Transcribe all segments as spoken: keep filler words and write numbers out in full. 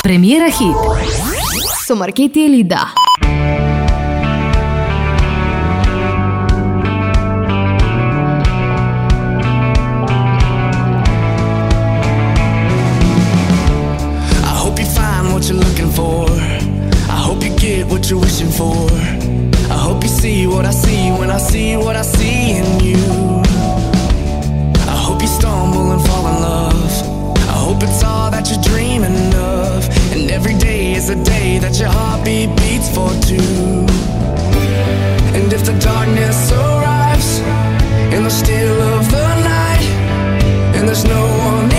Premiera hit su Marchetti e Lidda. What you're looking for, I hope you get what you're wishing for. I hope you see what I see when I see what I see in you. I hope you stumble and fall in love. I hope it's all that you're dreaming of, and every day is a day that your heartbeat beats for two. And if the darkness arrives in the still of the night, and there's no one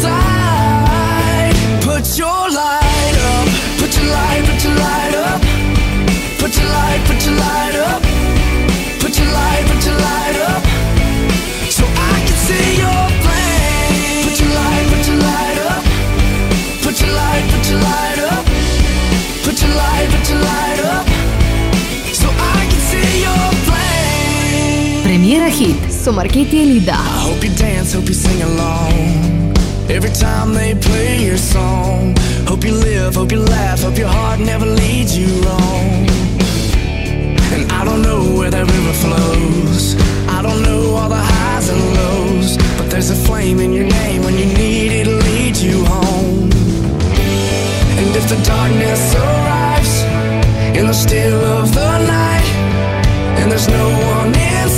inside, put your light Put your light, put your light up. Put your light, put your light up. Put your light, put your light up. So I can see your flame. Put your light, put your light up. Put your light, put your light up. Put your light, put your light up. So I can see your flame. Premiera hit su Marchetti e Lidda. I hope you dance, hope you sing along every time they play your song. Hope you live, hope you laugh, hope your heart never leads you wrong. And I don't know where that river flows, I don't know all the highs and lows, but there's a flame in your name when you need it, it'll lead you home. And if the darkness arrives in the still of the night, and there's no one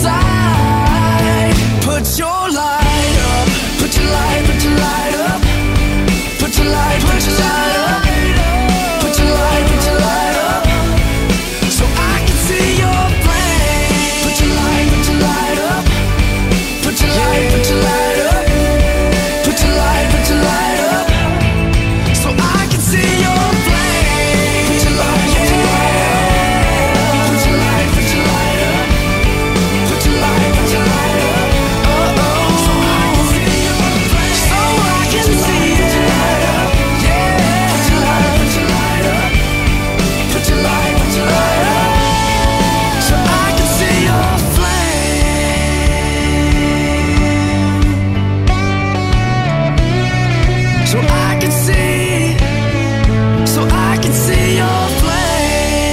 inside, put your light up. Put your light, put your light up. Put your light, put your light up. Put your light, put your light up. So I can see your flame. Put your light, put your light up. Put your light, put your light up. Put your light, put your light up. So I can see your flame. Put your light, put your light up. Put your light, put your light up. Put your light, put your light up. Oh oh. So I can see your flame. So I can see it.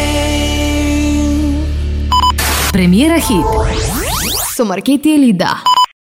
Premiera hit su Marchetti e Lidda.